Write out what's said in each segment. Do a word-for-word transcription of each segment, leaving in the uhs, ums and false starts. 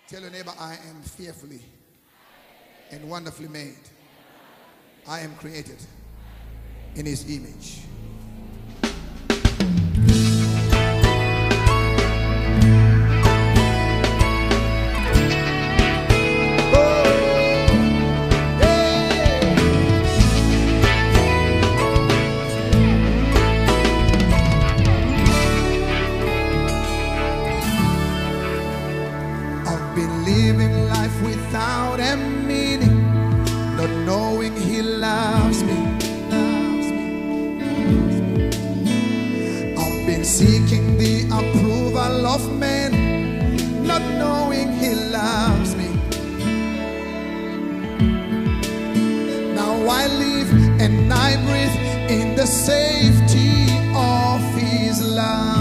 Tell your neighbor, I am fearfully and wonderfully made. I am created in his image. Living life without a meaning, not knowing he loves me, loves me, loves me. I've been seeking the approval of men, not knowing he loves me. Now I live and I breathe in the safety of his love.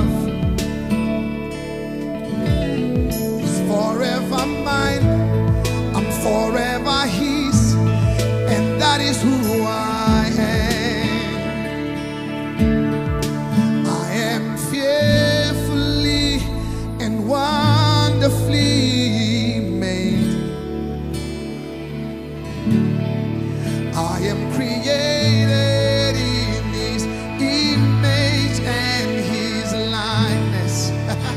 Forever mine, I'm forever his, and that is who I am. I am fearfully and wonderfully made. I am created in his image and his likeness.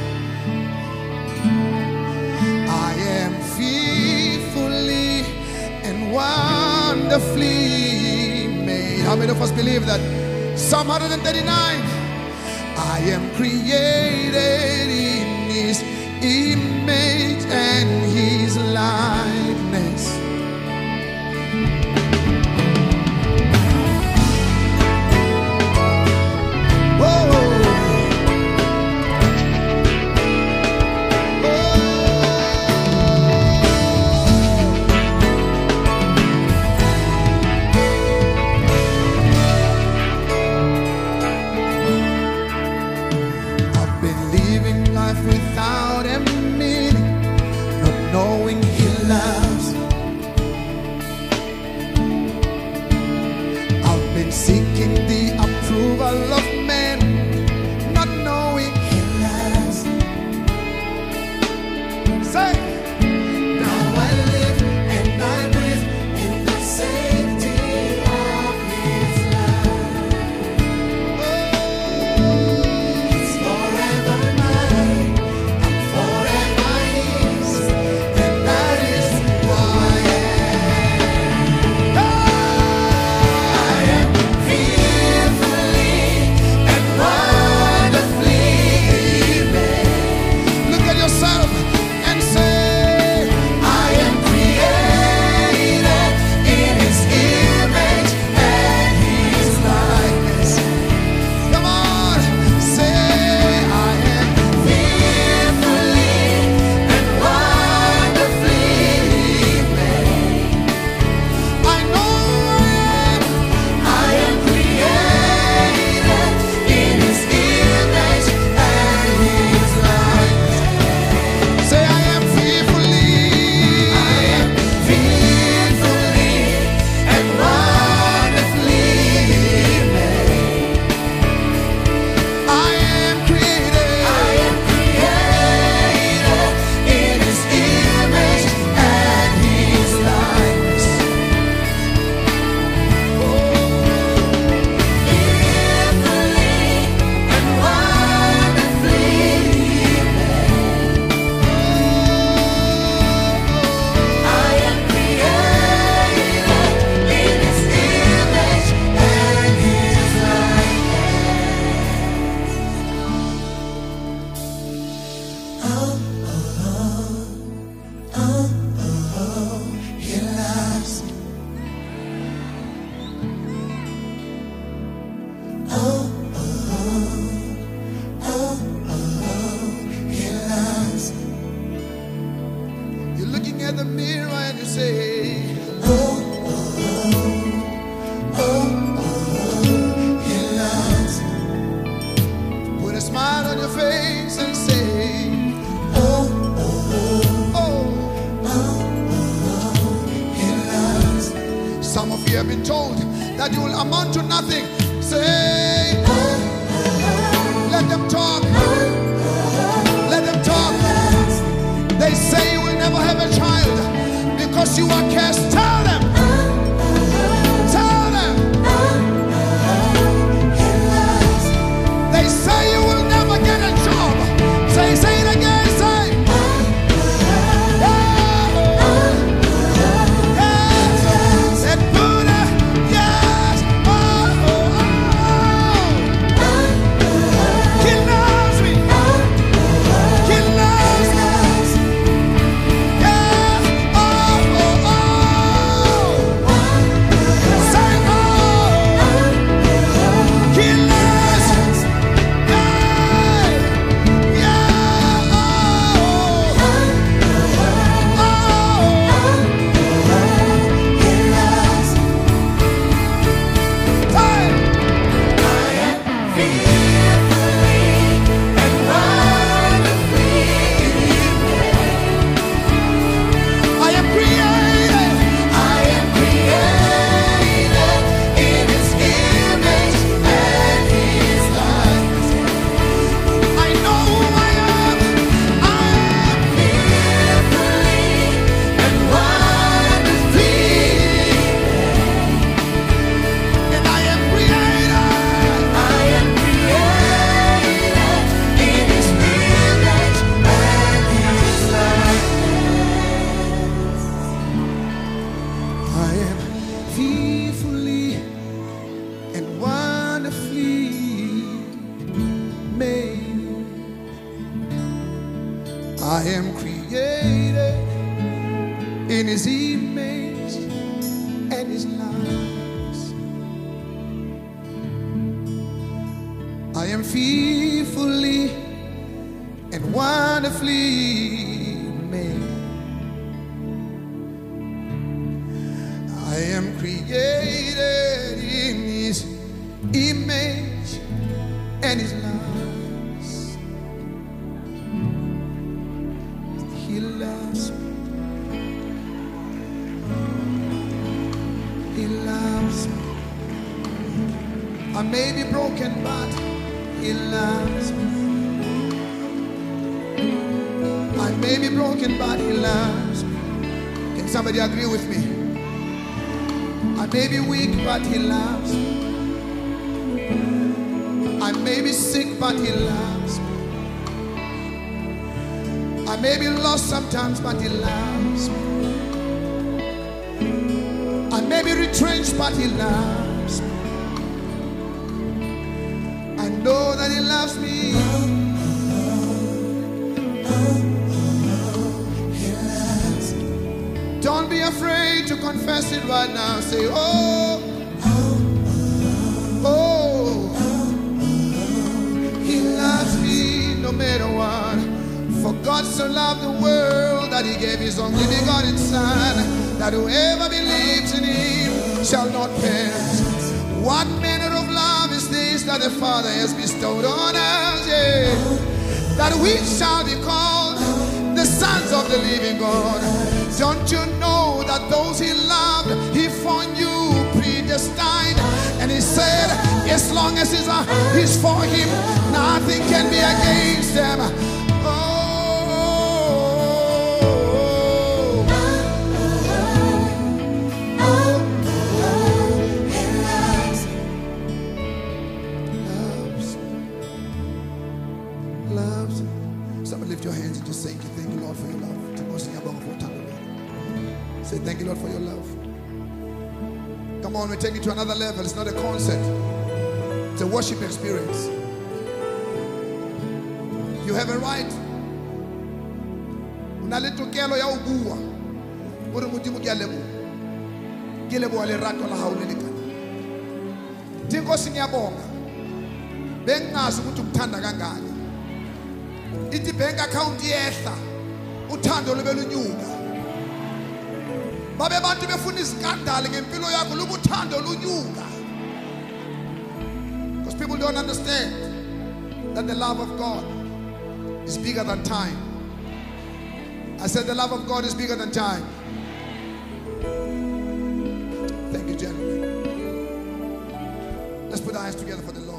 Fearfully and wonderfully made. How many of us believe that? Psalm one thirty-nine. I am created in his image and his likeness. Without a meaning, not knowing he loves me. I've been seeking the approval of men, not knowing he loves me. Say, now I live and I breathe in the safety of his love. Oh, it's forever mine. At the mirror and you say, oh, oh, oh, oh, oh, he loves me. Put a smile on your face and say, oh, oh, oh, oh, oh, he loves me. Some of you have been told that you will amount to nothing. Say, oh, oh, oh, let them talk. Oh, oh, let them talk. They say you will never never have a child because you are cursed. Tell them. Tell them. They say you will never get a job. Say, say it again. Say. Yes. And Buddha. Yes. Oh, oh, oh. He loves me. He loves me. Yes. Oh, oh, oh. Say, oh. He loves me. Yeah. Yeah. Oh. Oh. I am created. I am created in His image and His likeness. I know who I am. I am fearfully and wonderfully made. And I am created. I am created in His image and His likeness. I am fearfully and wonderfully made. I am created in His image and His likeness. I am fearfully and wonderfully made. I am created in His image and His likeness. He loves me. He loves me. I may be broken, but He loves me. I may be broken, but He loves me. Can somebody agree with me? I may be weak, but He loves me. I may be sick, but He loves me. I may be lost sometimes, but He loves me. I may be retrenched, but He loves me. I know that He loves me. Don't be afraid to confess it right now. Say, oh, oh, He loves me no matter what. For God so loved the world that He gave His only begotten Son, that whoever believes in Him shall not perish. What manner of love is this that the Father has bestowed on us? Yeah. That we shall be called the sons of the living God. Don't you know that those He loved, He foreknew, predestined? And He said, as long as He's, uh, he's for Him, nothing can be against them. Oh, loves. Somebody lift your hands and just say, thank you, Lord, for your love. Say, thank you, Lord, for your love. Come on, we take it to another level. It's not a concert. It's a worship experience. You have a right. Unalitokelo ya ubua. Uri mudimu kia lebu. Kilebu wale rato la haulelika. Tingo sinyabonga. Benga sukutu mtanda gangani. Iti benga account yehla. Utando lebelu nyuga. Babe bantu befuna iskandal ngempilo yakho lubuthando lunyuka. Because people don't understand that the love of God is bigger than time. I said the love of God is bigger than time. Thank you, gentlemen. Let's put our hands together for the Lord.